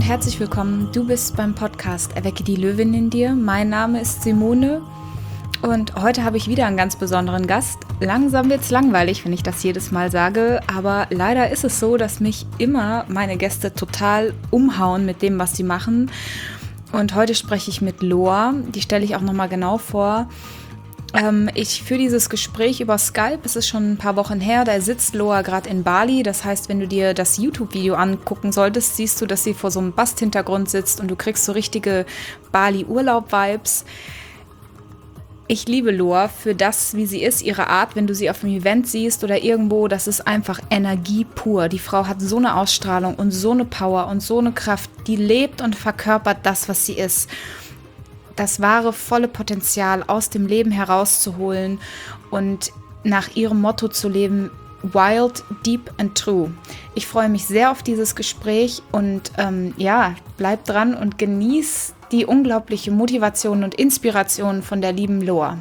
und herzlich willkommen. Du bist beim Podcast Erwecke die Löwin in dir. Mein Name ist Simone und heute habe ich wieder einen ganz besonderen Gast. Langsam wird es langweilig, wenn ich das jedes Mal sage, aber leider ist es so, dass mich immer meine Gäste total umhauen mit dem, was sie machen. Und heute spreche ich mit Loa, die stelle ich auch nochmal genau vor. Ich führe dieses Gespräch über Skype, es ist schon ein paar Wochen her, da sitzt Loa gerade in Bali. Das heißt, wenn du dir das YouTube-Video angucken solltest, siehst du, dass sie vor so einem Bast-Hintergrund sitzt und du kriegst so richtige Bali-Urlaub-Vibes. Ich liebe Loa für das, wie sie ist, ihre Art, wenn du sie auf einem Event siehst oder irgendwo, das ist einfach Energie pur. Die Frau hat so eine Ausstrahlung und so eine Power und so eine Kraft, die lebt und verkörpert das, was sie ist. Das wahre, volle Potenzial aus dem Leben herauszuholen und nach ihrem Motto zu leben, Wild, Deep and True. Ich freue mich sehr auf dieses Gespräch und bleib dran und genieß die unglaubliche Motivation und Inspiration von der lieben Loa.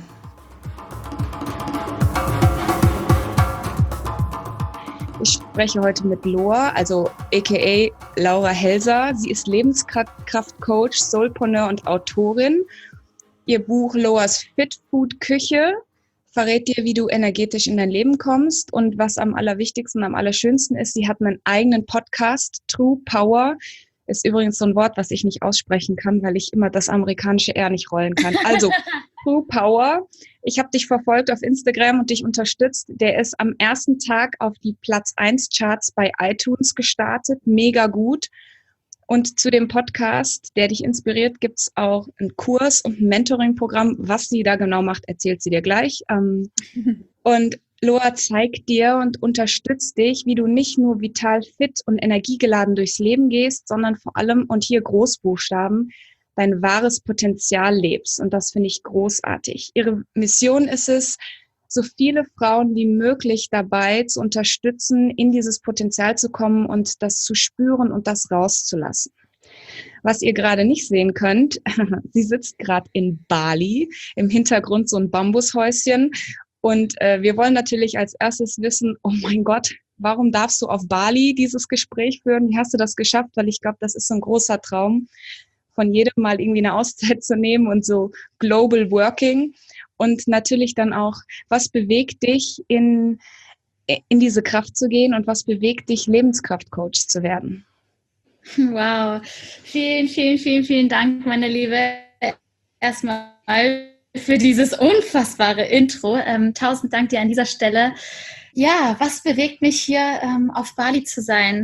Ich spreche heute mit Loa, also aka Laura Helser. Sie ist Lebenskraftcoach, Soulpreneur und Autorin. Ihr Buch Loas Fit Food Küche verrät dir, wie du energetisch in dein Leben kommst. Und was am allerwichtigsten, am allerschönsten ist, sie hat einen eigenen Podcast, True Power. Ist übrigens so ein Wort, was ich nicht aussprechen kann, weil ich immer das amerikanische R nicht rollen kann. Also True Power. Ich habe dich verfolgt auf Instagram und dich unterstützt. Der ist am ersten Tag auf die Platz 1 Charts bei iTunes gestartet. Mega gut. Und zu dem Podcast, der dich inspiriert, gibt es auch einen Kurs und ein Mentoring-Programm. Was sie da genau macht, erzählt sie dir gleich. Und Loa zeigt dir und unterstützt dich, wie du nicht nur vital fit und energiegeladen durchs Leben gehst, sondern vor allem, und hier Großbuchstaben, dein wahres Potenzial lebst. Und das finde ich großartig. Ihre Mission ist es, so viele Frauen wie möglich dabei zu unterstützen, in dieses Potenzial zu kommen und das zu spüren und das rauszulassen. Was ihr gerade nicht sehen könnt, sie sitzt gerade in Bali, im Hintergrund so ein Bambushäuschen. Und wir wollen natürlich als erstes wissen, oh mein Gott, warum darfst du auf Bali dieses Gespräch führen? Wie hast du das geschafft? Weil ich glaube, das ist so ein großer Traum, von jedem mal irgendwie eine Auszeit zu nehmen und so Global Working. Und natürlich dann auch, was bewegt dich, in diese Kraft zu gehen und was bewegt dich, Lebenskraftcoach zu werden? Wow, vielen, vielen, vielen, vielen Dank, meine Liebe. Erstmal für dieses unfassbare Intro. 1000 Dank dir an dieser Stelle. Ja, was bewegt mich hier auf Bali zu sein?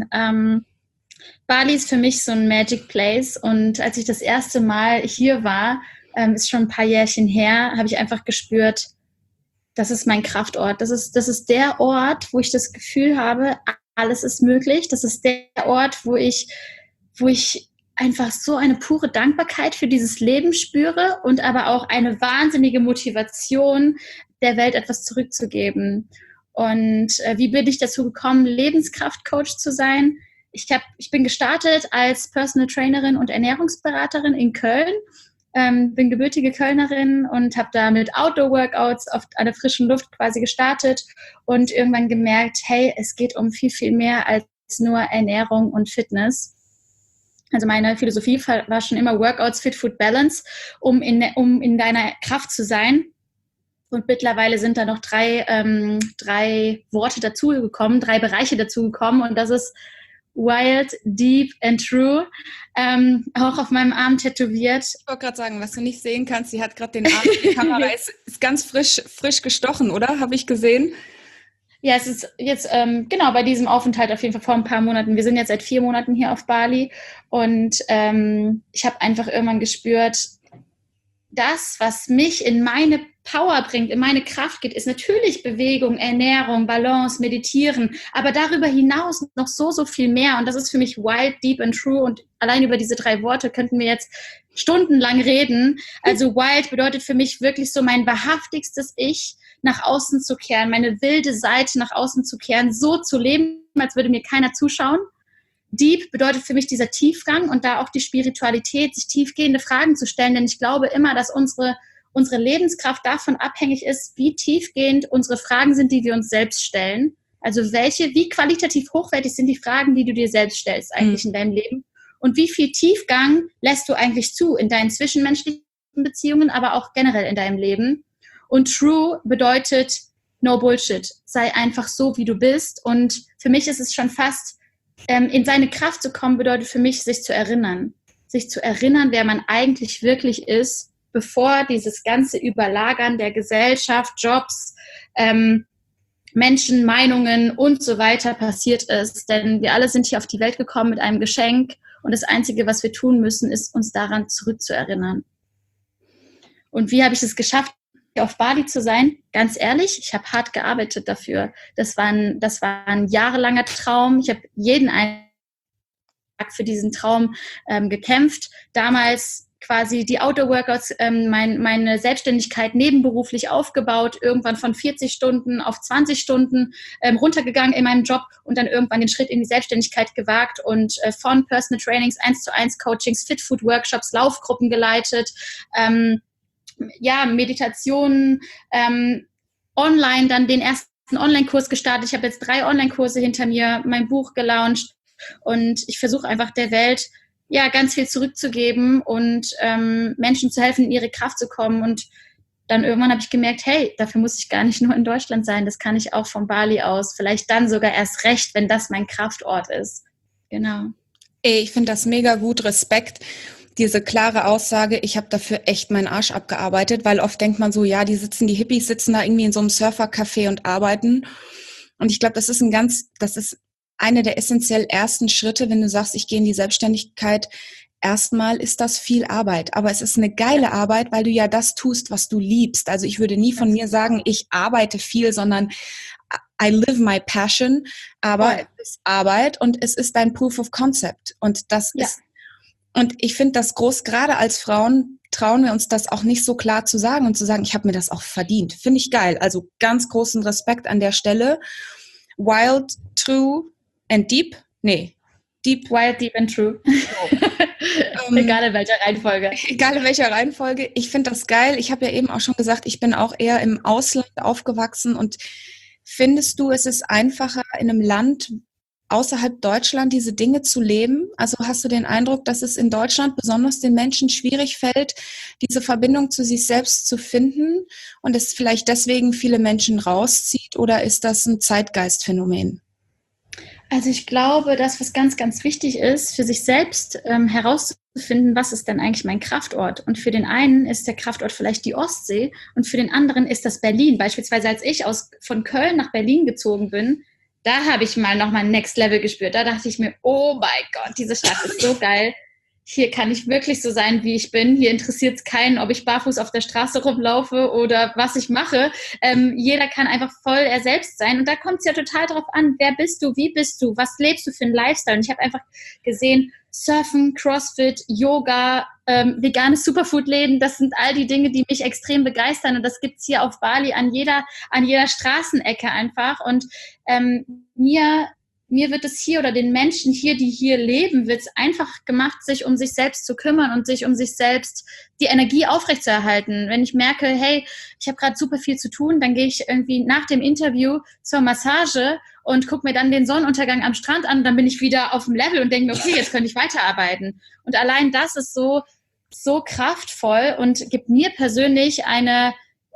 Bali ist für mich so ein Magic Place und als ich das erste Mal hier war, ist schon ein paar Jährchen her, habe ich einfach gespürt, das ist mein Kraftort. Das ist der Ort, wo ich das Gefühl habe, alles ist möglich. Das ist der Ort, wo ich einfach so eine pure Dankbarkeit für dieses Leben spüre und aber auch eine wahnsinnige Motivation, der Welt etwas zurückzugeben. Und wie bin ich dazu gekommen, Lebenskraftcoach zu sein? Ich bin gestartet als Personal Trainerin und Ernährungsberaterin in Köln. Bin gebürtige Kölnerin und habe da mit Outdoor-Workouts auf einer frischen Luft quasi gestartet und irgendwann gemerkt, hey, es geht um viel, viel mehr als nur Ernährung und Fitness. Also meine Philosophie war schon immer Workouts, Fit, Food, Balance, um in deiner Kraft zu sein. Und mittlerweile sind da noch drei Worte dazugekommen, 3 Bereiche dazugekommen und das ist Wild, Deep and True, auch auf meinem Arm tätowiert. Ich wollte gerade sagen, was du nicht sehen kannst, sie hat gerade den Arm, die Kamera ist ganz frisch gestochen, oder? Habe ich gesehen? Ja, es ist jetzt genau bei diesem Aufenthalt auf jeden Fall vor ein paar Monaten. Wir sind jetzt seit 4 Monaten hier auf Bali und ich habe einfach irgendwann gespürt, das, was mich in meine Power bringt, in meine Kraft geht, ist natürlich Bewegung, Ernährung, Balance, Meditieren, aber darüber hinaus noch so viel mehr und das ist für mich Wild, Deep and True und allein über diese 3 Worte könnten wir jetzt stundenlang reden. Also Wild bedeutet für mich wirklich so mein wahrhaftigstes Ich nach außen zu kehren, meine wilde Seite nach außen zu kehren, so zu leben, als würde mir keiner zuschauen. Deep bedeutet für mich dieser Tiefgang und da auch die Spiritualität, sich tiefgehende Fragen zu stellen, denn ich glaube immer, dass unsere Lebenskraft davon abhängig ist, wie tiefgehend unsere Fragen sind, die wir uns selbst stellen. Also wie qualitativ hochwertig sind die Fragen, die du dir selbst stellst eigentlich in deinem Leben Und wie viel Tiefgang lässt du eigentlich zu in deinen zwischenmenschlichen Beziehungen, aber auch generell in deinem Leben? Und True bedeutet no Bullshit. Sei einfach so, wie du bist. Und für mich ist es schon fast, in seine Kraft zu kommen, bedeutet für mich, sich zu erinnern. Sich zu erinnern, wer man eigentlich wirklich ist, bevor dieses ganze Überlagern der Gesellschaft, Jobs, Menschen, Meinungen und so weiter passiert ist. Denn wir alle sind hier auf die Welt gekommen mit einem Geschenk und das Einzige, was wir tun müssen, ist, uns daran zurückzuerinnern. Und wie habe ich es geschafft, auf Bali zu sein? Ganz ehrlich, ich habe hart gearbeitet dafür. Das war ein jahrelanger Traum. Ich habe jeden Tag für diesen Traum gekämpft. Damals quasi die Outdoor-Workouts, meine Selbstständigkeit nebenberuflich aufgebaut, irgendwann von 40 Stunden auf 20 Stunden runtergegangen in meinem Job und dann irgendwann den Schritt in die Selbstständigkeit gewagt und von Personal Trainings, 1:1 Coachings, Fit-Food-Workshops, Laufgruppen geleitet, Meditationen, online dann den ersten Online-Kurs gestartet. Ich habe jetzt 3 Online-Kurse hinter mir, mein Buch gelauncht und ich versuche einfach der Welt ganz viel zurückzugeben und Menschen zu helfen, in ihre Kraft zu kommen. Und dann irgendwann habe ich gemerkt, hey, dafür muss ich gar nicht nur in Deutschland sein, das kann ich auch von Bali aus. Vielleicht dann sogar erst recht, wenn das mein Kraftort ist. Genau. Ich finde das mega gut, Respekt. Diese klare Aussage, ich habe dafür echt meinen Arsch abgearbeitet, weil oft denkt man so, ja, die Hippies sitzen da irgendwie in so einem Surfercafé und arbeiten. Und ich glaube, das ist eine der essentiell ersten Schritte, wenn du sagst, ich gehe in die Selbstständigkeit. Erstmal ist das viel Arbeit, aber es ist eine geile Arbeit, weil du ja das tust, was du liebst. Also ich würde nie von mir sagen, ich arbeite viel, sondern I live my passion, aber es ist Arbeit und es ist dein Proof of Concept. Und das ist, und ich finde das groß, gerade als Frauen trauen wir uns das auch nicht so klar zu sagen und zu sagen, ich habe mir das auch verdient. Finde ich geil. Also ganz großen Respekt an der Stelle. Wild, true and deep? Nee. Deep, wild, deep and true. Egal in welcher Reihenfolge. Egal in welcher Reihenfolge. Ich finde das geil. Ich habe ja eben auch schon gesagt, ich bin auch eher im Ausland aufgewachsen. Und findest du, es ist einfacher in einem Land außerhalb Deutschland diese Dinge zu leben? Also hast du den Eindruck, dass es in Deutschland besonders den Menschen schwierig fällt, diese Verbindung zu sich selbst zu finden und es vielleicht deswegen viele Menschen rauszieht? Oder ist das ein Zeitgeistphänomen? Also ich glaube, das, was ganz, ganz wichtig ist, für sich selbst herauszufinden, was ist denn eigentlich mein Kraftort? Und für den einen ist der Kraftort vielleicht die Ostsee und für den anderen ist das Berlin. Beispielsweise als ich von Köln nach Berlin gezogen bin, da habe ich mal nochmal ein Next Level gespürt. Da dachte ich mir, oh mein Gott, diese Stadt ist so geil. Hier kann ich wirklich so sein, wie ich bin. Hier interessiert es keinen, ob ich barfuß auf der Straße rumlaufe oder was ich mache. Jeder kann einfach voll er selbst sein. Und da kommt es ja total drauf an, wer bist du, wie bist du, was lebst du für einen Lifestyle. Und ich habe einfach gesehen, Surfen, Crossfit, Yoga, veganes Superfood-Leben, das sind all die Dinge, die mich extrem begeistern. Und das gibt's hier auf Bali an jeder Straßenecke einfach. Und mir wird es hier oder den Menschen hier, die hier leben, wird es einfach gemacht, sich um sich selbst zu kümmern und sich um sich selbst die Energie aufrechtzuerhalten. Wenn ich merke, hey, ich habe gerade super viel zu tun, dann gehe ich irgendwie nach dem Interview zur Massage und gucke mir dann den Sonnenuntergang am Strand an und dann bin ich wieder auf dem Level und denke mir, okay, jetzt könnte ich weiterarbeiten. Und allein das ist so kraftvoll und gibt mir persönlich eine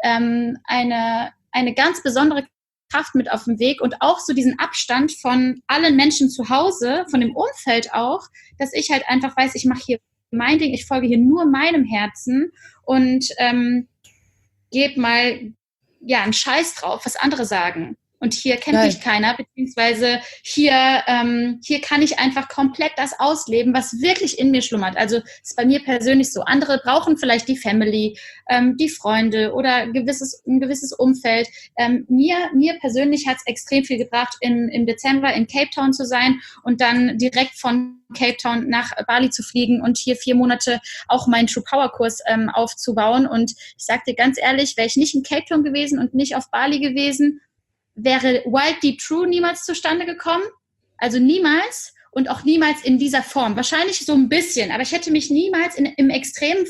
ganz besondere Kraft mit auf den Weg und auch so diesen Abstand von allen Menschen zu Hause, von dem Umfeld auch, dass ich halt einfach weiß, ich mache hier mein Ding, ich folge hier nur meinem Herzen und gebe mal einen Scheiß drauf, was andere sagen. Und hier kennt mich keiner, beziehungsweise hier kann ich einfach komplett das ausleben, was wirklich in mir schlummert. Also ist bei mir persönlich so. Andere brauchen vielleicht die Family, die Freunde oder ein gewisses Umfeld. Mir persönlich hat es extrem viel gebracht, im Dezember in Cape Town zu sein und dann direkt von Cape Town nach Bali zu fliegen und hier 4 Monate auch meinen True Power Kurs aufzubauen. Und ich sag dir ganz ehrlich, wäre ich nicht in Cape Town gewesen und nicht auf Bali gewesen, wäre Wild Deep True niemals zustande gekommen. Also niemals und auch niemals in dieser Form. Wahrscheinlich so ein bisschen, aber ich hätte mich niemals in einer extremen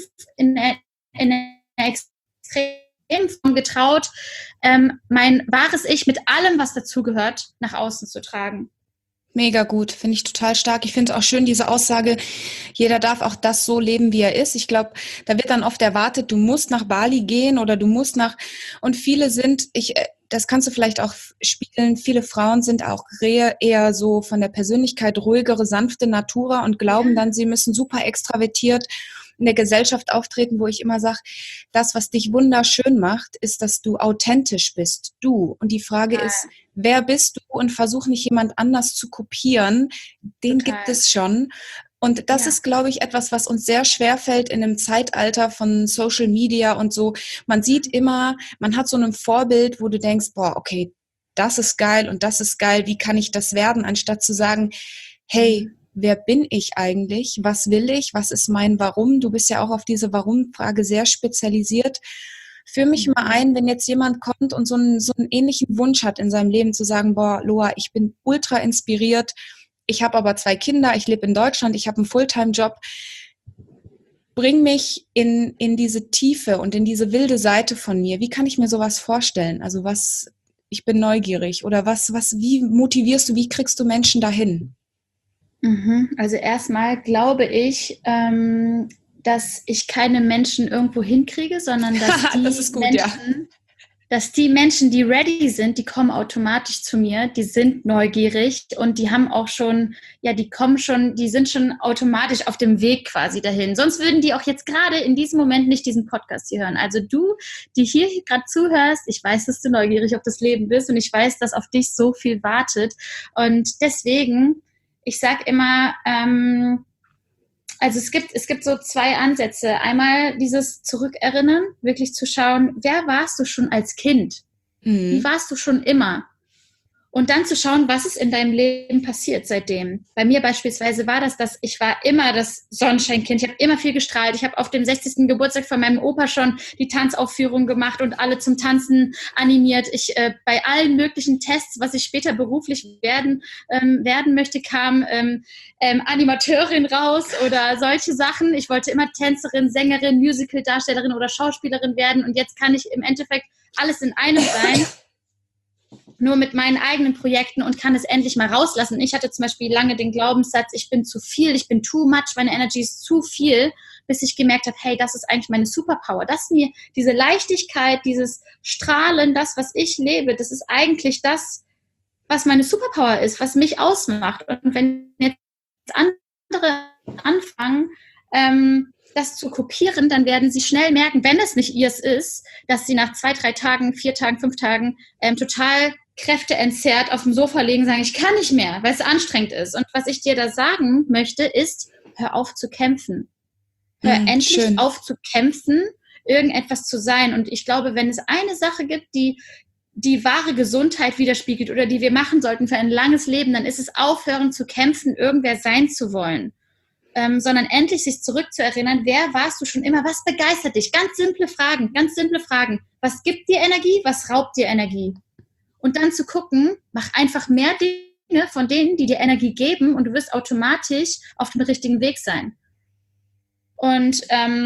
Form getraut, mein wahres Ich mit allem, was dazugehört, nach außen zu tragen. Mega gut, finde ich total stark. Ich finde es auch schön, diese Aussage, jeder darf auch das so leben, wie er ist. Ich glaube, da wird dann oft erwartet, du musst nach Bali gehen oder du musst und viele das kannst du vielleicht auch spiegeln, viele Frauen sind auch eher so von der Persönlichkeit ruhigere, sanfte Natura und glauben dann, sie müssen super extravertiert in der Gesellschaft auftreten, wo ich immer sage, das, was dich wunderschön macht, ist, dass du authentisch bist, du. Und die Frage ist, wer bist du? Und versuch nicht jemand anders zu kopieren. Den gibt es schon. Und das ist, glaube ich, etwas, was uns sehr schwer fällt in einem Zeitalter von Social Media und so. Man sieht immer, man hat so ein Vorbild, wo du denkst, boah, okay, das ist geil und das ist geil. Wie kann ich das werden? Anstatt zu sagen, hey, wer bin ich eigentlich? Was will ich? Was ist mein Warum? Du bist ja auch auf diese Warum-Frage sehr spezialisiert. Führ mich mal ein, wenn jetzt jemand kommt und so einen ähnlichen Wunsch hat in seinem Leben zu sagen, boah, Loa, ich bin ultra inspiriert, ich habe aber 2 Kinder, ich lebe in Deutschland, ich habe einen Fulltime-Job. Bring mich in diese Tiefe und in diese wilde Seite von mir. Wie kann ich mir sowas vorstellen? Also ich bin neugierig oder wie motivierst du, wie kriegst du Menschen dahin? Also erstmal glaube ich, dass ich keine Menschen irgendwo hinkriege, sondern dass die das ist gut, dass die Menschen, die ready sind, die kommen automatisch zu mir, die sind neugierig und die haben auch schon, die sind schon automatisch auf dem Weg quasi dahin. Sonst würden die auch jetzt gerade in diesem Moment nicht diesen Podcast hier hören. Also du, die hier gerade zuhörst, ich weiß, dass du neugierig auf das Leben bist und ich weiß, dass auf dich so viel wartet. Und deswegen, ich sage immer, also es gibt so 2 Ansätze. Einmal dieses Zurückerinnern, wirklich zu schauen, wer warst du schon als Kind? Wie warst du schon immer? Und dann zu schauen, was ist in deinem Leben passiert seitdem. Bei mir beispielsweise war dass ich war immer das Sonnenscheinkind. Ich habe immer viel gestrahlt. Ich habe auf dem 60. Geburtstag von meinem Opa schon die Tanzaufführung gemacht und alle zum Tanzen animiert. Ich bei allen möglichen Tests, was ich später beruflich werden möchte, kam Animateurin raus oder solche Sachen. Ich wollte immer Tänzerin, Sängerin, Musical-Darstellerin oder Schauspielerin werden. Und jetzt kann ich im Endeffekt alles in einem sein. Nur mit meinen eigenen Projekten und kann es endlich mal rauslassen. Ich hatte zum Beispiel lange den Glaubenssatz, ich bin zu viel, ich bin too much, meine Energy ist zu viel, bis ich gemerkt habe, hey, das ist eigentlich meine Superpower. Dass mir diese Leichtigkeit, dieses Strahlen, das, was ich lebe, das ist eigentlich das, was meine Superpower ist, was mich ausmacht. Und wenn jetzt andere anfangen, das zu kopieren, dann werden sie schnell merken, wenn es nicht ihrs ist, dass sie nach 2, 3 Tagen, 4 Tagen, 5 Tagen total kräfteentzerrt auf dem Sofa liegen, sagen, ich kann nicht mehr, weil es anstrengend ist. Und was ich dir da sagen möchte, ist, hör auf zu kämpfen. Hör endlich auf zu kämpfen, irgendetwas zu sein. Und ich glaube, wenn es eine Sache gibt, die wahre Gesundheit widerspiegelt oder die wir machen sollten für ein langes Leben, dann ist es aufhören zu kämpfen, irgendwer sein zu wollen. Sondern endlich sich zurückzuerinnern, wer warst du schon immer, was begeistert dich? Ganz simple Fragen. Was gibt dir Energie, was raubt dir Energie? Und dann zu gucken, mach einfach mehr Dinge von denen, die dir Energie geben und du wirst automatisch auf dem richtigen Weg sein. Und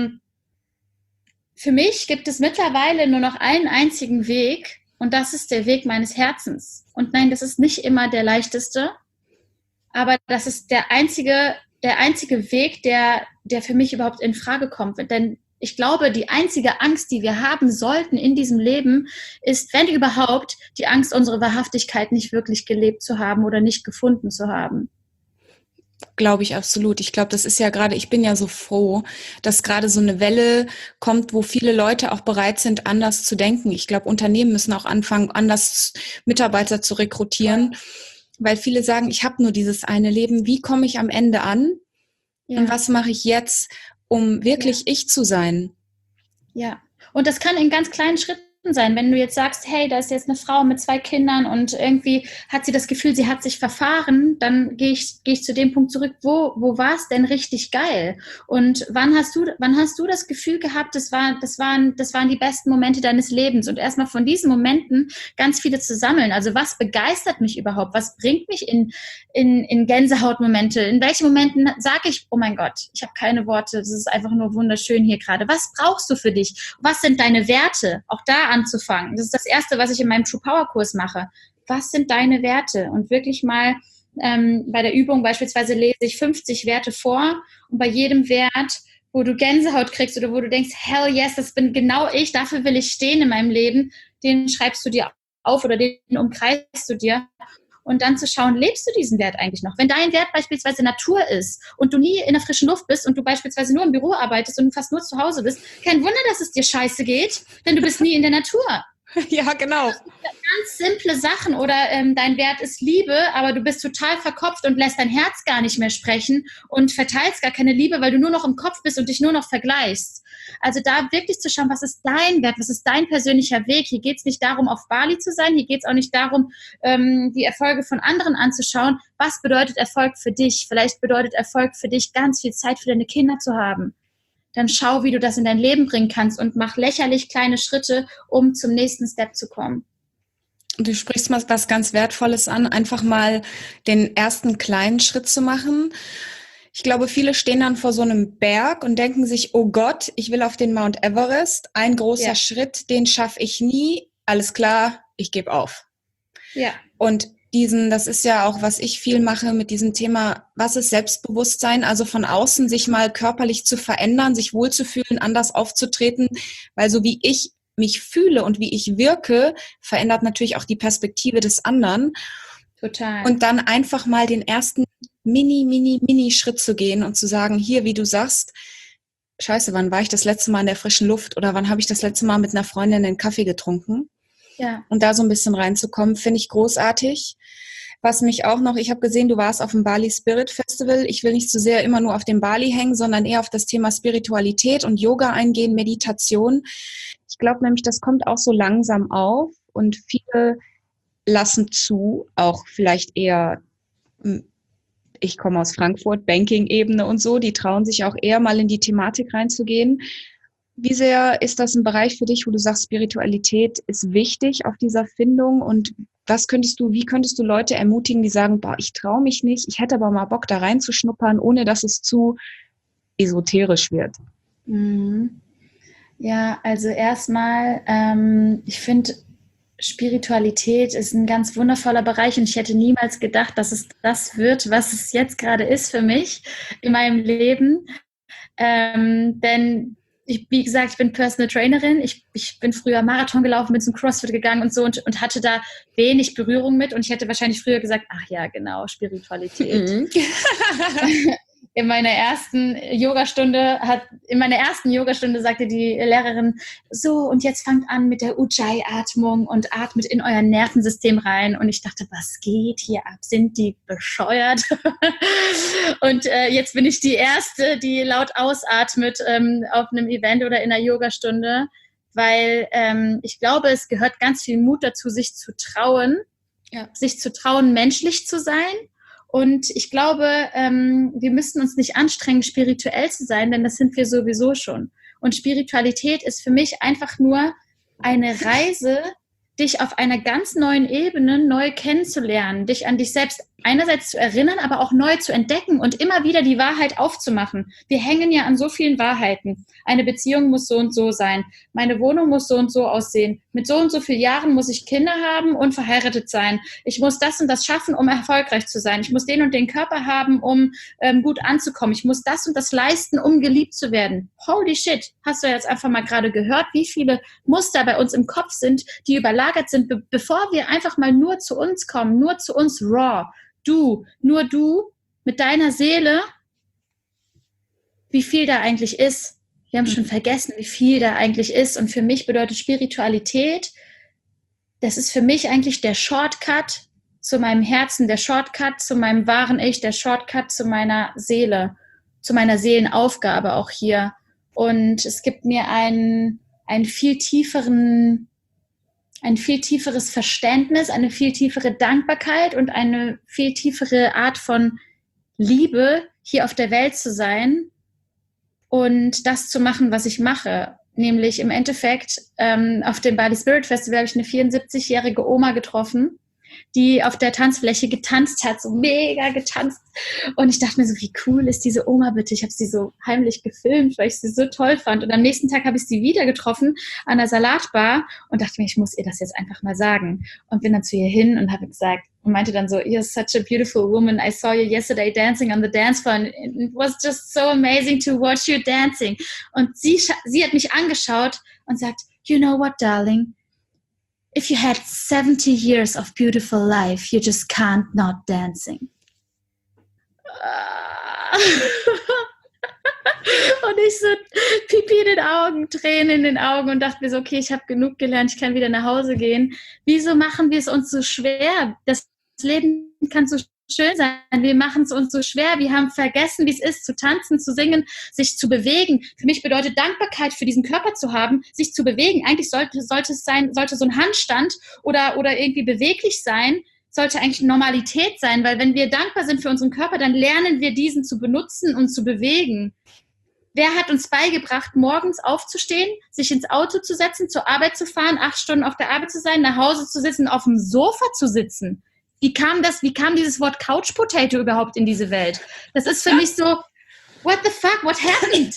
für mich gibt es mittlerweile nur noch einen einzigen Weg und das ist der Weg meines Herzens. Und nein, das ist nicht immer der leichteste, aber das ist der einzige Weg, der für mich überhaupt in Frage kommt. Denn ich glaube, die einzige Angst, die wir haben sollten in diesem Leben, ist, wenn überhaupt, die Angst, unsere Wahrhaftigkeit nicht wirklich gelebt zu haben oder nicht gefunden zu haben. Glaube ich absolut. Ich glaube, das ist ja gerade, ich bin ja so froh, dass gerade so eine Welle kommt, wo viele Leute auch bereit sind, anders zu denken. Ich glaube, Unternehmen müssen auch anfangen, anders Mitarbeiter zu rekrutieren. Weil viele sagen, ich habe nur dieses eine Leben, wie komme ich am Ende an? Ja. Und was mache ich jetzt, um wirklich ich zu sein? Ja, und das kann in ganz kleinen Schritten sein. Wenn du jetzt sagst, hey, da ist jetzt eine Frau mit 2 Kindern und irgendwie hat sie das Gefühl, sie hat sich verfahren, dann gehe ich zu dem Punkt zurück, wo war es denn richtig geil? Und wann hast du das Gefühl gehabt, das waren die besten Momente deines Lebens? Und erstmal von diesen Momenten ganz viele zu sammeln. Also was begeistert mich überhaupt? Was bringt mich in Gänsehautmomente? In welchen Momenten sage ich, oh mein Gott, ich habe keine Worte, das ist einfach nur wunderschön hier gerade. Was brauchst du für dich? Was sind deine Werte? Auch da anzufangen. Das ist das Erste, was ich in meinem True Power Kurs mache. Was sind deine Werte? Und wirklich mal Bei der Übung beispielsweise lese ich 50 Werte vor und bei jedem Wert, wo du Gänsehaut kriegst oder wo du denkst, hell yes, das bin genau ich, dafür will ich stehen in meinem Leben, den schreibst du dir auf oder den umkreist du dir. Und dann zu schauen, lebst du diesen Wert eigentlich noch? Wenn dein Wert beispielsweise Natur ist und du nie in der frischen Luft bist und du beispielsweise nur im Büro arbeitest und fast nur zu Hause bist, kein Wunder, dass es dir scheiße geht, denn du bist nie in der Natur. Ja, genau. Ganz simple Sachen oder dein Wert ist Liebe, aber du bist total verkopft und lässt dein Herz gar nicht mehr sprechen und verteilst gar keine Liebe, weil du nur noch im Kopf bist und dich nur noch vergleichst. Also da wirklich zu schauen, was ist dein Wert, was ist dein persönlicher Weg. Hier geht es nicht darum, auf Bali zu sein, hier geht es auch nicht darum, die Erfolge von anderen anzuschauen. Was bedeutet Erfolg für dich? Vielleicht bedeutet Erfolg für dich, ganz viel Zeit für deine Kinder zu haben. Dann schau, wie du das in dein Leben bringen kannst und mach lächerlich kleine Schritte, um zum nächsten Step zu kommen. Du sprichst mal was ganz Wertvolles an, einfach mal den ersten kleinen Schritt zu machen. Ich glaube, viele stehen dann vor so einem Berg und denken sich, oh Gott, ich will auf den Mount Everest. Ein großer Schritt, den schaffe ich nie. Alles klar, ich gebe auf. Ja. Und das ist ja auch, was ich viel mache mit diesem Thema, was ist Selbstbewusstsein? Also von außen sich mal körperlich zu verändern, sich wohlzufühlen, anders aufzutreten, weil so wie ich mich fühle und wie ich wirke, verändert natürlich auch die Perspektive des anderen. Total. Und dann einfach mal den ersten mini Schritt zu gehen und zu sagen, hier, wie du sagst, scheiße, wann war ich das letzte Mal in der frischen Luft oder wann habe ich das letzte Mal mit einer Freundin einen Kaffee getrunken? Ja. Und da so ein bisschen reinzukommen, finde ich großartig. Was mich auch noch, ich habe gesehen, du warst auf dem Bali Spirit Festival. Ich will nicht zu sehr immer nur auf dem Bali hängen, sondern eher auf das Thema Spiritualität und Yoga eingehen, Meditation. Ich glaube nämlich, das kommt auch so langsam auf und viele lassen zu, auch vielleicht eher, ich komme aus Frankfurt, Banking-Ebene und so, die trauen sich auch eher mal in die Thematik reinzugehen. Wie sehr ist das ein Bereich für dich, wo du sagst, Spiritualität ist wichtig auf dieser Findung und wie könntest du Leute ermutigen, die sagen, boah, ich traue mich nicht, ich hätte aber mal Bock da reinzuschnuppern, ohne dass es zu esoterisch wird? Mhm. Ja, also erstmal, ich finde, Spiritualität ist ein ganz wundervoller Bereich und ich hätte niemals gedacht, dass es das wird, was es jetzt gerade ist für mich in meinem Leben. Denn wie gesagt, ich bin Personal Trainerin. Ich bin früher Marathon gelaufen, bin zum CrossFit gegangen und so und hatte da wenig Berührung mit. Und ich hätte wahrscheinlich früher gesagt, ach ja, genau, Spiritualität. Mhm. In meiner ersten Yogastunde sagte die Lehrerin, so und jetzt fangt an mit der Ujjayi-Atmung und atmet in euer Nervensystem rein. Und ich dachte, was geht hier ab? Sind die bescheuert? Und jetzt bin ich die Erste, die laut ausatmet auf einem Event oder in einer Yogastunde, weil ich glaube, es gehört ganz viel Mut dazu, sich zu trauen, menschlich zu sein. Und ich glaube, wir müssen uns nicht anstrengen, spirituell zu sein, denn das sind wir sowieso schon. Und Spiritualität ist für mich einfach nur eine Reise, dich auf einer ganz neuen Ebene neu kennenzulernen, dich an dich selbst einerseits zu erinnern, aber auch neu zu entdecken und immer wieder die Wahrheit aufzumachen. Wir hängen ja an so vielen Wahrheiten. Eine Beziehung muss so und so sein. Meine Wohnung muss so und so aussehen. Mit so und so vielen Jahren muss ich Kinder haben und verheiratet sein. Ich muss das und das schaffen, um erfolgreich zu sein. Ich muss den und den Körper haben, um gut anzukommen. Ich muss das und das leisten, um geliebt zu werden. Holy shit, hast du jetzt einfach mal gerade gehört, wie viele Muster bei uns im Kopf sind, die überlagert sind, bevor wir einfach mal nur zu uns kommen, nur zu uns raw. Nur du mit deiner Seele, wie viel da eigentlich ist. Wir haben schon vergessen, wie viel da eigentlich ist. Und für mich bedeutet Spiritualität, das ist für mich eigentlich der Shortcut zu meinem Herzen, der Shortcut zu meinem wahren Ich, der Shortcut zu meiner Seele, zu meiner Seelenaufgabe auch hier. Und es gibt mir ein viel tieferes Verständnis, eine viel tiefere Dankbarkeit und eine viel tiefere Art von Liebe, hier auf der Welt zu sein und das zu machen, was ich mache. Nämlich im Endeffekt auf dem Bali Spirit Festival habe ich eine 74-jährige Oma getroffen, die auf der Tanzfläche getanzt hat, so mega getanzt. Und ich dachte mir so, wie cool ist diese Oma bitte? Ich habe sie so heimlich gefilmt, weil ich sie so toll fand. Und am nächsten Tag habe ich sie wieder getroffen an der Salatbar und dachte mir, ich muss ihr das jetzt einfach mal sagen. Und bin dann zu ihr hin und habe gesagt, und meinte dann so, you're such a beautiful woman. I saw you yesterday dancing on the dance floor and it was just so amazing to watch you dancing. Und sie hat mich angeschaut und sagt, you know what, darling? If you had 70 years of beautiful life, you just can't not dancing. Und ich so Pipi in den Augen, Tränen in den Augen und dachte mir so, okay, ich habe genug gelernt, ich kann wieder nach Hause gehen. Wieso machen wir es uns so schwer? Das Leben kann so schön sein. Wir machen es uns so schwer. Wir haben vergessen, wie es ist, zu tanzen, zu singen, sich zu bewegen. Für mich bedeutet Dankbarkeit für diesen Körper zu haben, sich zu bewegen. Eigentlich sollte so ein Handstand oder irgendwie beweglich sein, sollte eigentlich Normalität sein, weil wenn wir dankbar sind für unseren Körper, dann lernen wir diesen zu benutzen und zu bewegen. Wer hat uns beigebracht, morgens aufzustehen, sich ins Auto zu setzen, zur Arbeit zu fahren, 8 Stunden auf der Arbeit zu sein, nach Hause zu sitzen, auf dem Sofa zu sitzen? Wie kam dieses Wort Couch Potato überhaupt in diese Welt? Das ist für mich so, what the fuck, what happened?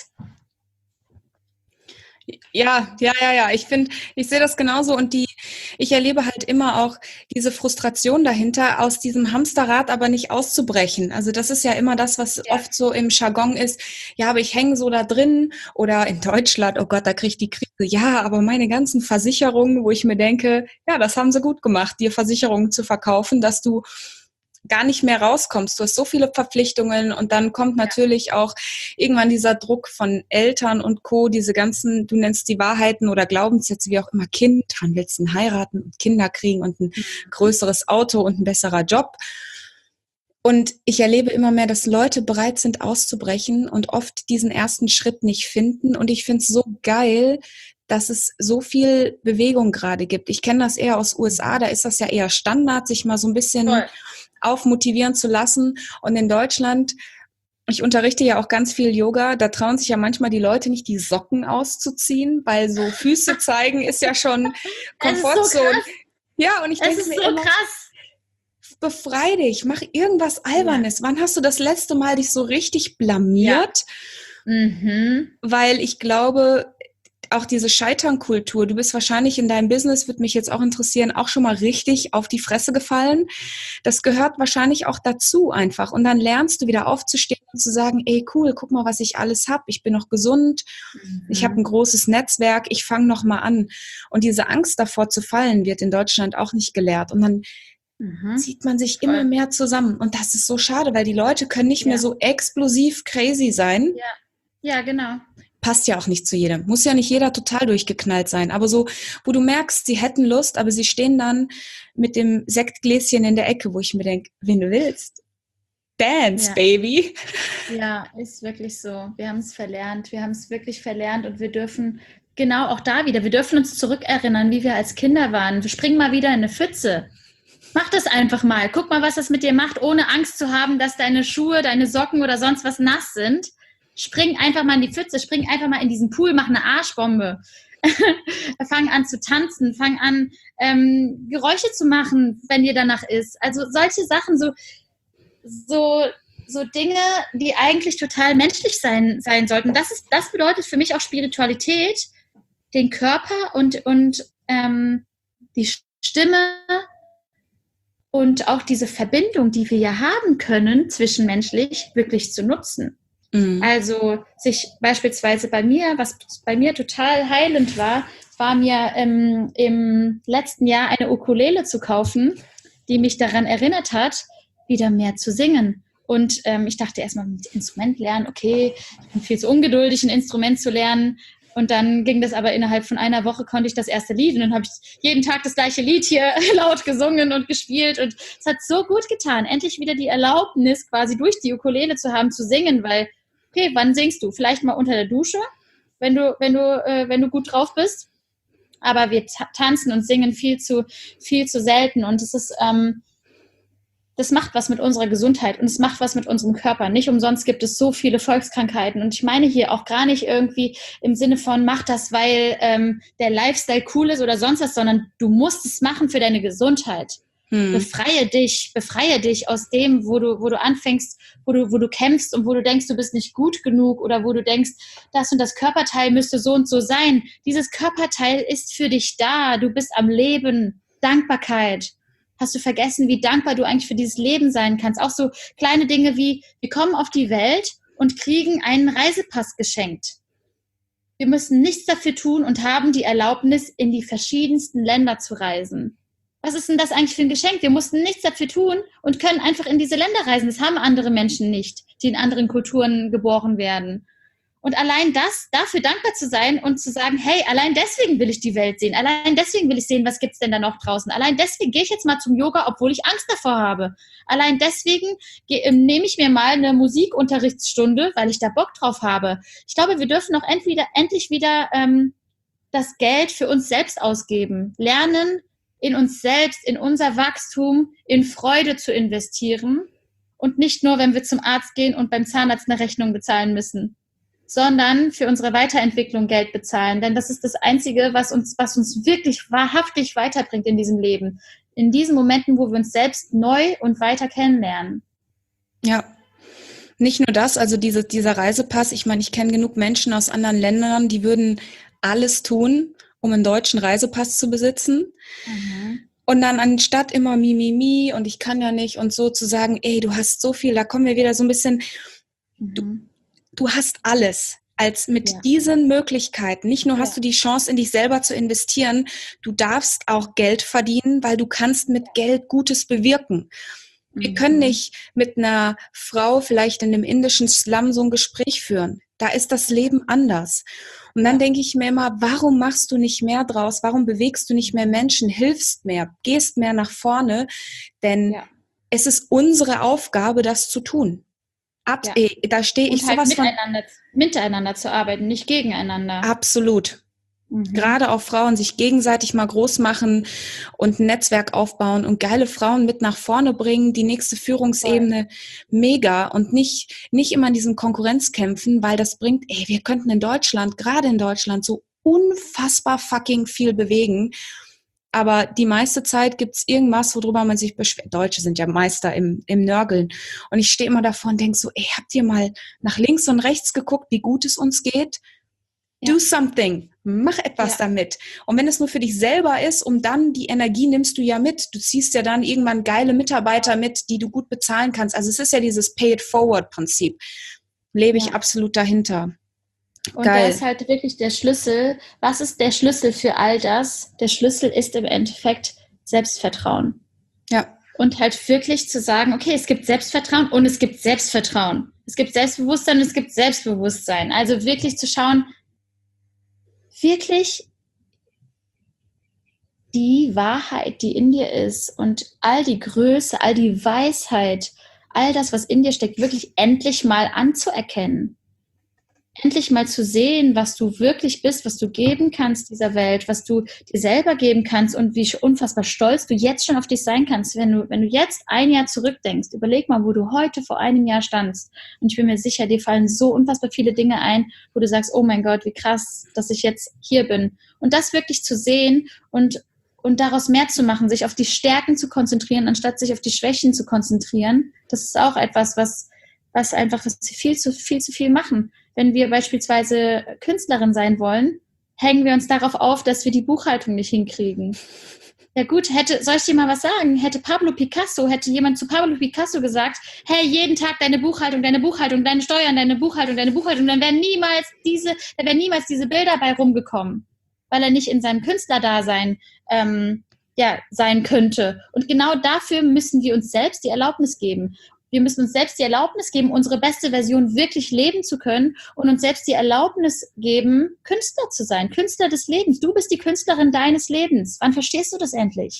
Ja. Ich sehe das genauso und ich erlebe halt immer auch diese Frustration dahinter, aus diesem Hamsterrad aber nicht auszubrechen. Also das ist ja immer das, was oft so im Jargon ist. Ja, aber ich hänge so da drin oder in Deutschland, oh Gott, da kriege ich die Krise. Ja, aber meine ganzen Versicherungen, wo ich mir denke, ja, das haben sie gut gemacht, dir Versicherungen zu verkaufen, dass du gar nicht mehr rauskommst. Du hast so viele Verpflichtungen und dann kommt natürlich auch irgendwann dieser Druck von Eltern und Co., diese ganzen, du nennst die Wahrheiten oder Glaubenssätze, wie auch immer, Kind, wann willst du denn heiraten und Kinder kriegen und ein größeres Auto und ein besserer Job. Und ich erlebe immer mehr, dass Leute bereit sind auszubrechen und oft diesen ersten Schritt nicht finden. Und ich finde es so geil, dass es so viel Bewegung gerade gibt. Ich kenne das eher aus USA, da ist das ja eher Standard, sich mal so ein bisschen aufmotivieren zu lassen. Und in Deutschland, ich unterrichte ja auch ganz viel Yoga, da trauen sich ja manchmal die Leute nicht, die Socken auszuziehen, weil so Füße zeigen ist ja schon Komfortzone. So ja, und ich denke mir so immer, krass. Befrei dich, mach irgendwas Albernes. Ja. Wann hast du das letzte Mal dich so richtig blamiert? Ja. Weil ich glaube, auch diese Scheiternkultur, du bist wahrscheinlich in deinem Business, würde mich jetzt auch interessieren, auch schon mal richtig auf die Fresse gefallen. Das gehört wahrscheinlich auch dazu einfach. Und dann lernst du wieder aufzustehen und zu sagen, ey cool, guck mal, was ich alles habe. Ich bin noch gesund, ich habe ein großes Netzwerk, ich fange noch mal an. Und diese Angst davor zu fallen, wird in Deutschland auch nicht gelehrt. Und dann zieht man sich immer mehr zusammen. Und das ist so schade, weil die Leute können nicht mehr so explosiv crazy sein. Ja, genau. Passt ja auch nicht zu jedem. Muss ja nicht jeder total durchgeknallt sein. Aber so, wo du merkst, sie hätten Lust, aber sie stehen dann mit dem Sektgläschen in der Ecke, wo ich mir denke, wenn du willst, dance, baby. Ja, ist wirklich so. Wir haben es verlernt. Wir haben es wirklich verlernt und wir dürfen, genau auch da wieder, wir dürfen uns zurückerinnern, wie wir als Kinder waren. Wir springen mal wieder in eine Pfütze. Mach das einfach mal. Guck mal, was das mit dir macht, ohne Angst zu haben, dass deine Schuhe, deine Socken oder sonst was nass sind. Spring einfach mal in die Pfütze, spring einfach mal in diesen Pool, mach eine Arschbombe. Fang an zu tanzen, fang an, Geräusche zu machen, wenn dir danach ist. Also solche Sachen, so Dinge, die eigentlich total menschlich sein sollten. Das bedeutet für mich auch Spiritualität, den Körper und die Stimme und auch diese Verbindung, die wir ja haben können, zwischenmenschlich, wirklich zu nutzen. Also sich beispielsweise was bei mir total heilend war mir im letzten Jahr eine Ukulele zu kaufen, die mich daran erinnert hat, wieder mehr zu singen. Und ich dachte erstmal mit Instrument lernen, okay, ich bin viel zu ungeduldig, ein Instrument zu lernen. Und dann ging das aber innerhalb von einer Woche, konnte ich das erste Lied. Und dann habe ich jeden Tag das gleiche Lied hier laut gesungen und gespielt. Und es hat so gut getan, endlich wieder die Erlaubnis quasi durch die Ukulele zu haben, zu singen. Weil, okay, wann singst du? Vielleicht mal unter der Dusche, wenn du gut drauf bist. Aber wir tanzen und singen viel zu selten. Und es ist... das macht was mit unserer Gesundheit und es macht was mit unserem Körper. Nicht umsonst gibt es so viele Volkskrankheiten. Und ich meine hier auch gar nicht irgendwie im Sinne von, mach das, weil der Lifestyle cool ist oder sonst was, sondern du musst es machen für deine Gesundheit. Befreie dich aus dem, wo du anfängst, wo du kämpfst und wo du denkst, du bist nicht gut genug oder wo du denkst, das und das Körperteil müsste so und so sein. Dieses Körperteil ist für dich da. Du bist am Leben. Dankbarkeit. Hast du vergessen, wie dankbar du eigentlich für dieses Leben sein kannst? Auch so kleine Dinge wie, wir kommen auf die Welt und kriegen einen Reisepass geschenkt. Wir müssen nichts dafür tun und haben die Erlaubnis, in die verschiedensten Länder zu reisen. Was ist denn das eigentlich für ein Geschenk? Wir mussten nichts dafür tun und können einfach in diese Länder reisen. Das haben andere Menschen nicht, die in anderen Kulturen geboren werden. Und allein das, dafür dankbar zu sein und zu sagen, hey, allein deswegen will ich die Welt sehen. Allein deswegen will ich sehen, was gibt's denn da noch draußen. Allein deswegen gehe ich jetzt mal zum Yoga, obwohl ich Angst davor habe. Allein deswegen nehme ich mir mal eine Musikunterrichtsstunde, weil ich da Bock drauf habe. Ich glaube, wir dürfen auch endlich wieder das Geld für uns selbst ausgeben. Lernen, in uns selbst, in unser Wachstum, in Freude zu investieren. Und nicht nur, wenn wir zum Arzt gehen und beim Zahnarzt eine Rechnung bezahlen müssen, sondern für unsere Weiterentwicklung Geld bezahlen. Denn das ist das Einzige, was uns wirklich wahrhaftig weiterbringt in diesem Leben. In diesen Momenten, wo wir uns selbst neu und weiter kennenlernen. Ja, nicht nur das, also dieser Reisepass, ich meine, ich kenne genug Menschen aus anderen Ländern, die würden alles tun, um einen deutschen Reisepass zu besitzen. Und dann anstatt immer mi und ich kann ja nicht und so zu sagen, ey, du hast so viel, da kommen wir wieder so ein bisschen, du hast alles. Als mit diesen Möglichkeiten, nicht nur hast du die Chance, in dich selber zu investieren, du darfst auch Geld verdienen, weil du kannst mit Geld Gutes bewirken. Wir können nicht mit einer Frau vielleicht in einem indischen Slum so ein Gespräch führen. Da ist das Leben anders. Und dann denke ich mir immer, warum machst du nicht mehr draus? Warum bewegst du nicht mehr Menschen? Hilfst mehr? Gehst mehr nach vorne? Denn es ist unsere Aufgabe, das zu tun. Da stehe ich halt sowas miteinander zu arbeiten, nicht gegeneinander. Absolut. Gerade auch Frauen sich gegenseitig mal groß machen und ein Netzwerk aufbauen und geile Frauen mit nach vorne bringen, die nächste Führungsebene, mega. Und nicht immer in diesen Konkurrenzkämpfen, weil das bringt, wir könnten gerade in Deutschland, so unfassbar fucking viel bewegen. Aber die meiste Zeit gibt's irgendwas, worüber man sich beschwert. Deutsche sind ja Meister im Nörgeln. Und ich stehe immer davor und denke so, habt ihr mal nach links und rechts geguckt, wie gut es uns geht? Do something. Mach etwas damit. Und wenn es nur für dich selber ist, dann die Energie nimmst du ja mit. Du ziehst ja dann irgendwann geile Mitarbeiter mit, die du gut bezahlen kannst. Also es ist ja dieses Pay-it-forward-Prinzip. Lebe ich absolut dahinter. Und da ist halt wirklich der Schlüssel. Was ist der Schlüssel für all das? Der Schlüssel ist im Endeffekt Selbstvertrauen. Ja. Und halt wirklich zu sagen, okay, es gibt Selbstvertrauen und es gibt Selbstvertrauen. Es gibt Selbstbewusstsein und es gibt Selbstbewusstsein. Also wirklich zu schauen, wirklich die Wahrheit, die in dir ist und all die Größe, all die Weisheit, all das, was in dir steckt, wirklich endlich mal anzuerkennen. Endlich mal zu sehen, was du wirklich bist, was du geben kannst dieser Welt, was du dir selber geben kannst und wie unfassbar stolz du jetzt schon auf dich sein kannst. Wenn du jetzt ein Jahr zurückdenkst, überleg mal, wo du heute vor einem Jahr standst. Und ich bin mir sicher, dir fallen so unfassbar viele Dinge ein, wo du sagst, oh mein Gott, wie krass, dass ich jetzt hier bin. Und das wirklich zu sehen und daraus mehr zu machen, sich auf die Stärken zu konzentrieren, anstatt sich auf die Schwächen zu konzentrieren, das ist auch etwas, was wir viel zu viel machen. Wenn wir beispielsweise Künstlerin sein wollen, hängen wir uns darauf auf, dass wir die Buchhaltung nicht hinkriegen. Ja gut, soll ich dir mal was sagen? Hätte jemand zu Pablo Picasso gesagt, hey, jeden Tag deine Buchhaltung, deine Steuern, deine Buchhaltung, dann wären niemals diese Bilder bei rumgekommen, weil er nicht in seinem Künstlerdasein sein könnte. Und genau dafür müssen wir uns selbst die Erlaubnis geben. Wir müssen uns selbst die Erlaubnis geben, unsere beste Version wirklich leben zu können und uns selbst die Erlaubnis geben, Künstler zu sein, Künstler des Lebens. Du bist die Künstlerin deines Lebens. Wann verstehst du das endlich?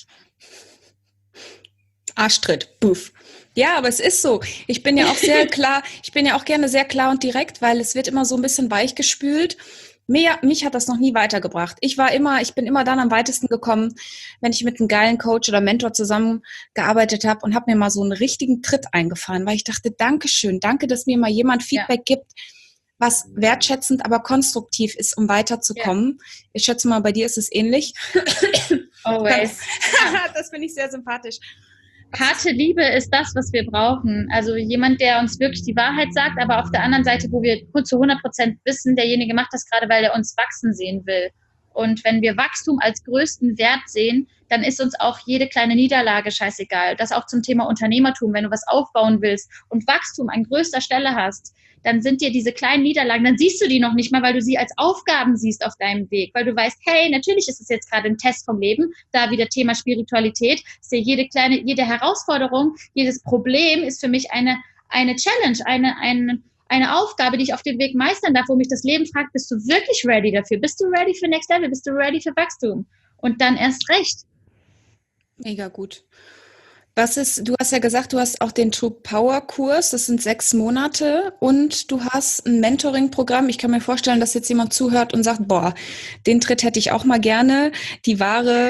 Arschtritt, buff. Ja, aber es ist so. Ich bin ja auch sehr klar, ich bin ja auch gerne sehr klar und direkt, weil es wird immer so ein bisschen weichgespült. Mich hat das noch nie weitergebracht. Ich bin immer dann am weitesten gekommen, wenn ich mit einem geilen Coach oder Mentor zusammengearbeitet habe und habe mir mal so einen richtigen Tritt eingefahren, weil ich dachte, Dankeschön, danke, dass mir mal jemand Feedback gibt, was wertschätzend, aber konstruktiv ist, um weiterzukommen. Ich schätze mal, bei dir ist es ähnlich. Always. Das finde ich sehr sympathisch. Harte Liebe ist das, was wir brauchen. Also jemand, der uns wirklich die Wahrheit sagt, aber auf der anderen Seite, wo wir zu 100% wissen, derjenige macht das gerade, weil er uns wachsen sehen will. Und wenn wir Wachstum als größten Wert sehen, dann ist uns auch jede kleine Niederlage scheißegal. Das auch zum Thema Unternehmertum. Wenn du was aufbauen willst und Wachstum an größter Stelle hast, dann sind dir diese kleinen Niederlagen, dann siehst du die noch nicht mal, weil du sie als Aufgaben siehst auf deinem Weg, weil du weißt, hey, natürlich ist es jetzt gerade ein Test vom Leben, da wieder Thema Spiritualität, ist ja jede Herausforderung, jedes Problem ist für mich eine Challenge, eine Aufgabe, die ich auf dem Weg meistern darf, wo mich das Leben fragt, bist du wirklich ready dafür? Bist du ready für Next Level? Bist du ready für Wachstum? Und dann erst recht. Mega gut. Du hast ja gesagt, du hast auch den True Power Kurs, das sind 6 Monate und du hast ein Mentoring-Programm. Ich kann mir vorstellen, dass jetzt jemand zuhört und sagt, boah, den Tritt hätte ich auch mal gerne. Ich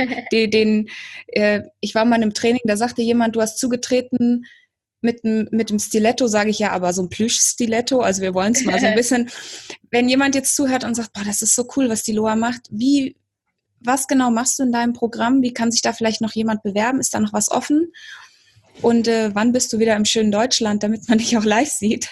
war mal in einem Training, da sagte jemand, du hast zugetreten mit dem Stiletto, sage ich ja, aber so ein Plüsch-Stiletto, also wir wollen es mal so ein bisschen, wenn jemand jetzt zuhört und sagt, boah, das ist so cool, was die Loa macht, was genau machst du in deinem Programm? Wie kann sich da vielleicht noch jemand bewerben? Ist da noch was offen? Und wann bist du wieder im schönen Deutschland, damit man dich auch live sieht?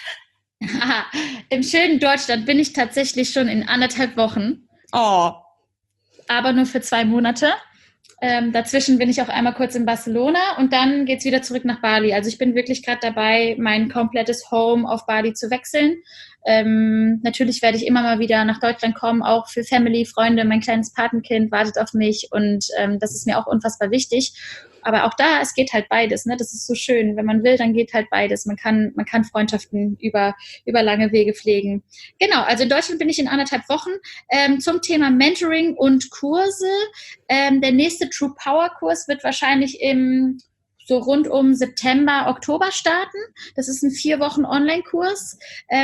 Im schönen Deutschland bin ich tatsächlich schon in 1,5 Wochen. Oh. Aber nur für 2 Monate. Dazwischen bin ich auch einmal kurz in Barcelona und dann geht's wieder zurück nach Bali. Also ich bin wirklich gerade dabei, mein komplettes Home auf Bali zu wechseln. Natürlich werde ich immer mal wieder nach Deutschland kommen, auch für Family, Freunde. Mein kleines Patenkind wartet auf mich und das ist mir auch unfassbar wichtig. Aber auch da, es geht halt beides. Ne? Das ist so schön. Wenn man will, dann geht halt beides. Man kann Freundschaften über lange Wege pflegen. Genau, also in Deutschland bin ich in 1,5 Wochen. Zum Thema Mentoring und Kurse. Der nächste True Power Kurs wird wahrscheinlich so rund um September, Oktober starten. Das ist ein 4 Wochen Online-Kurs,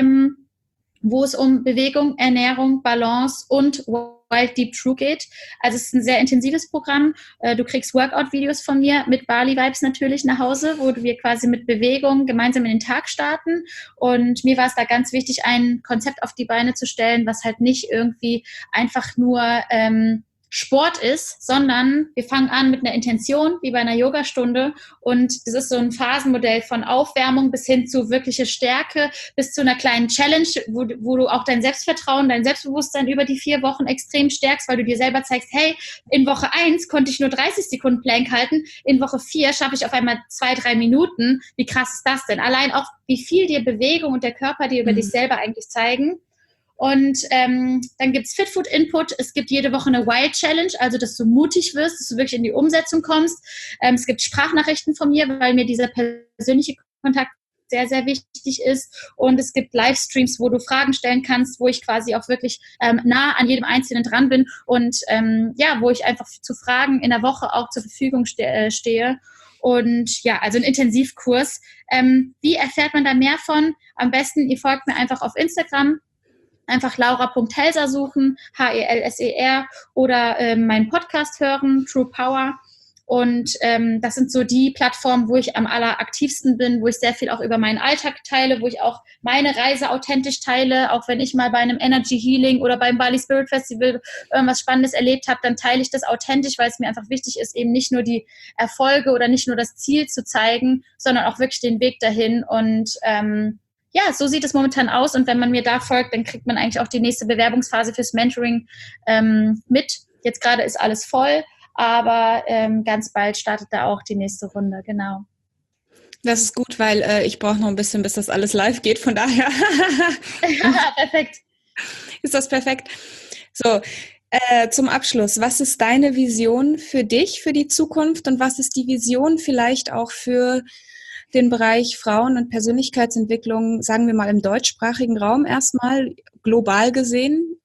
wo es um Bewegung, Ernährung, Balance und Wild Deep True geht. Also es ist ein sehr intensives Programm. Du kriegst Workout-Videos von mir mit Bali-Vibes natürlich nach Hause, wo wir quasi mit Bewegung gemeinsam in den Tag starten. Und mir war es da ganz wichtig, ein Konzept auf die Beine zu stellen, was halt nicht irgendwie einfach nur Sport ist, sondern wir fangen an mit einer Intention, wie bei einer Yogastunde, und das ist so ein Phasenmodell von Aufwärmung bis hin zu wirkliche Stärke, bis zu einer kleinen Challenge, wo du auch dein Selbstvertrauen, dein Selbstbewusstsein über die 4 Wochen extrem stärkst, weil du dir selber zeigst, hey, in Woche 1 konnte ich nur 30 Sekunden Plank halten, in Woche 4 schaffe ich auf einmal 2-3 Minuten. Wie krass ist das denn? Allein auch, wie viel dir Bewegung und der Körper dir über dich selber eigentlich zeigen. Und dann gibt es Fitfood Input, es gibt jede Woche eine Wild Challenge, also dass du mutig wirst, dass du wirklich in die Umsetzung kommst. Es gibt Sprachnachrichten von mir, weil mir dieser persönliche Kontakt sehr, sehr wichtig ist. Und es gibt Livestreams, wo du Fragen stellen kannst, wo ich quasi auch wirklich nah an jedem Einzelnen dran bin und wo ich einfach zu Fragen in der Woche auch zur Verfügung stehe. Und ja, also ein Intensivkurs. Wie erfährt man da mehr von? Am besten, ihr folgt mir einfach auf Instagram. Einfach Laura.Helser suchen, Helser, oder meinen Podcast hören, True Power. Und das sind so die Plattformen, wo ich am alleraktivsten bin, wo ich sehr viel auch über meinen Alltag teile, wo ich auch meine Reise authentisch teile. Auch wenn ich mal bei einem Energy Healing oder beim Bali Spirit Festival irgendwas Spannendes erlebt habe, dann teile ich das authentisch, weil es mir einfach wichtig ist, eben nicht nur die Erfolge oder nicht nur das Ziel zu zeigen, sondern auch wirklich den Weg dahin. Und so sieht es momentan aus, und wenn man mir da folgt, dann kriegt man eigentlich auch die nächste Bewerbungsphase fürs Mentoring mit. Jetzt gerade ist alles voll, aber ganz bald startet da auch die nächste Runde, genau. Das ist gut, weil ich brauche noch ein bisschen, bis das alles live geht, von daher Perfekt. Ist das perfekt. So, zum Abschluss, was ist deine Vision für dich, für die Zukunft, und was ist die Vision vielleicht auch für den Bereich Frauen- und Persönlichkeitsentwicklung, sagen wir mal im deutschsprachigen Raum erstmal, global gesehen?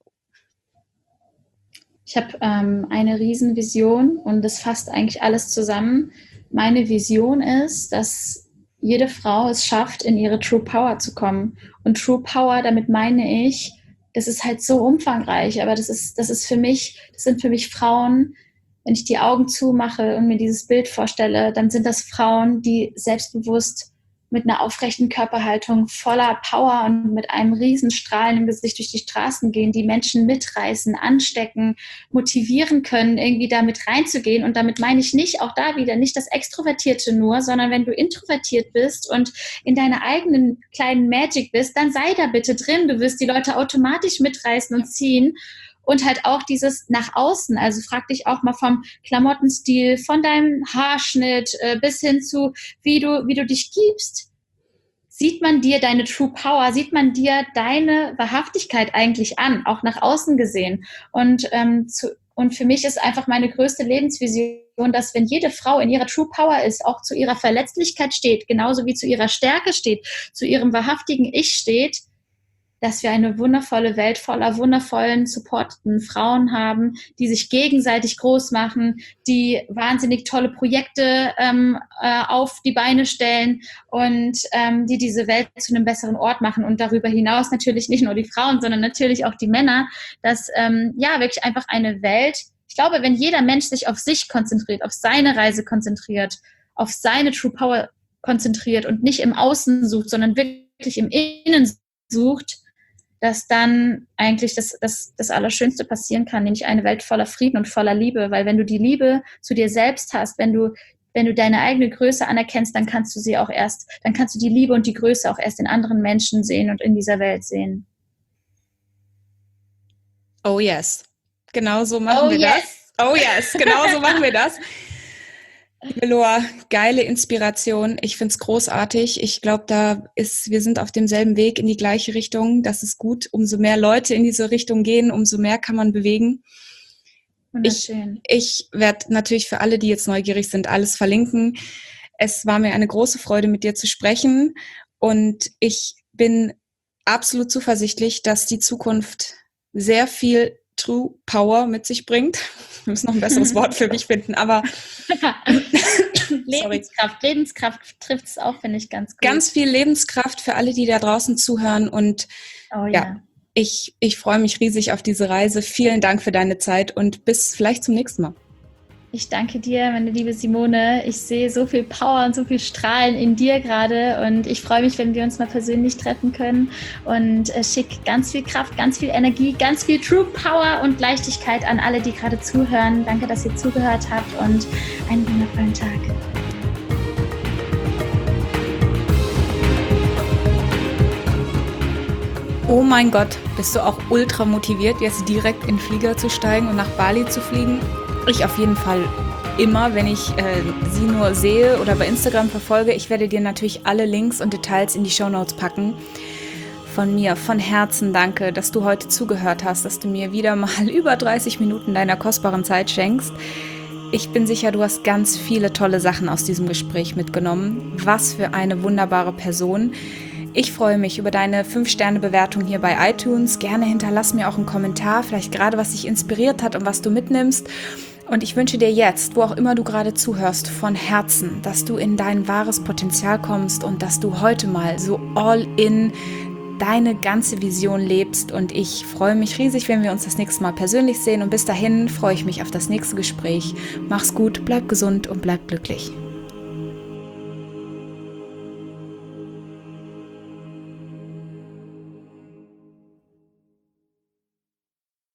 Ich habe eine Riesenvision und das fasst eigentlich alles zusammen. Meine Vision ist, dass jede Frau es schafft, in ihre True Power zu kommen. Und True Power, damit meine ich, das ist halt so umfangreich, aber das sind für mich Frauen. Wenn ich die Augen zumache und mir dieses Bild vorstelle, dann sind das Frauen, die selbstbewusst mit einer aufrechten Körperhaltung, voller Power und mit einem riesen Strahlen im Gesicht durch die Straßen gehen, die Menschen mitreißen, anstecken, motivieren können, irgendwie damit reinzugehen. Und damit meine ich nicht, auch da wieder, nicht das Extrovertierte nur, sondern wenn du introvertiert bist und in deiner eigenen kleinen Magic bist, dann sei da bitte drin. Du wirst die Leute automatisch mitreißen und ziehen. Und halt auch dieses nach außen, also frag dich auch mal vom Klamottenstil, von deinem Haarschnitt bis hin zu, wie du dich gibst. Sieht man dir deine True Power, sieht man dir deine Wahrhaftigkeit eigentlich an, auch nach außen gesehen. Und für mich ist einfach meine größte Lebensvision, dass wenn jede Frau in ihrer True Power ist, auch zu ihrer Verletzlichkeit steht, genauso wie zu ihrer Stärke steht, zu ihrem wahrhaftigen Ich steht, dass wir eine wundervolle Welt voller wundervollen, supportenden Frauen haben, die sich gegenseitig groß machen, die wahnsinnig tolle Projekte auf die Beine stellen und die diese Welt zu einem besseren Ort machen. Und darüber hinaus natürlich nicht nur die Frauen, sondern natürlich auch die Männer, dass wirklich einfach eine Welt, ich glaube, wenn jeder Mensch sich auf sich konzentriert, auf seine Reise konzentriert, auf seine True Power konzentriert und nicht im Außen sucht, sondern wirklich im Innen sucht, dass dann eigentlich das Allerschönste passieren kann, nämlich eine Welt voller Frieden und voller Liebe. Weil wenn du die Liebe zu dir selbst hast, wenn du deine eigene Größe anerkennst, dann kannst du die Liebe und die Größe auch erst in anderen Menschen sehen und in dieser Welt sehen. Oh yes. Genau so machen wir das. Oh yes, genau so machen wir das. Liebe Loa, geile Inspiration. Ich finde es großartig. Ich glaube, wir sind auf demselben Weg in die gleiche Richtung. Das ist gut. Umso mehr Leute in diese Richtung gehen, umso mehr kann man bewegen. Wunderschön. Ich werde natürlich für alle, die jetzt neugierig sind, alles verlinken. Es war mir eine große Freude, mit dir zu sprechen. Und ich bin absolut zuversichtlich, dass die Zukunft sehr viel True Power mit sich bringt. Wir müssen noch ein besseres Wort für mich finden, aber Lebenskraft trifft es auch, finde ich, ganz gut. Ganz viel Lebenskraft für alle, die da draußen zuhören und ich freue mich riesig auf diese Reise. Vielen Dank für deine Zeit und bis vielleicht zum nächsten Mal. Ich danke dir, meine liebe Simone. Ich sehe so viel Power und so viel Strahlen in dir gerade und ich freue mich, wenn wir uns mal persönlich treffen können und schick ganz viel Kraft, ganz viel Energie, ganz viel True Power und Leichtigkeit an alle, die gerade zuhören. Danke, dass ihr zugehört habt und einen wundervollen Tag. Oh mein Gott, bist du auch ultra motiviert, jetzt direkt in den Flieger zu steigen und nach Bali zu fliegen? Ich auf jeden Fall immer, wenn ich sie nur sehe oder bei Instagram verfolge. Ich werde dir natürlich alle Links und Details in die Shownotes packen. Von mir, von Herzen danke, dass du heute zugehört hast, dass du mir wieder mal über 30 Minuten deiner kostbaren Zeit schenkst. Ich bin sicher, du hast ganz viele tolle Sachen aus diesem Gespräch mitgenommen. Was für eine wunderbare Person. Ich freue mich über deine 5-Sterne-Bewertung hier bei iTunes. Gerne hinterlass mir auch einen Kommentar, vielleicht gerade was dich inspiriert hat und was du mitnimmst. Und ich wünsche dir jetzt, wo auch immer du gerade zuhörst, von Herzen, dass du in dein wahres Potenzial kommst und dass du heute mal so all in deine ganze Vision lebst. Und ich freue mich riesig, wenn wir uns das nächste Mal persönlich sehen. Und bis dahin freue ich mich auf das nächste Gespräch. Mach's gut, bleib gesund und bleib glücklich.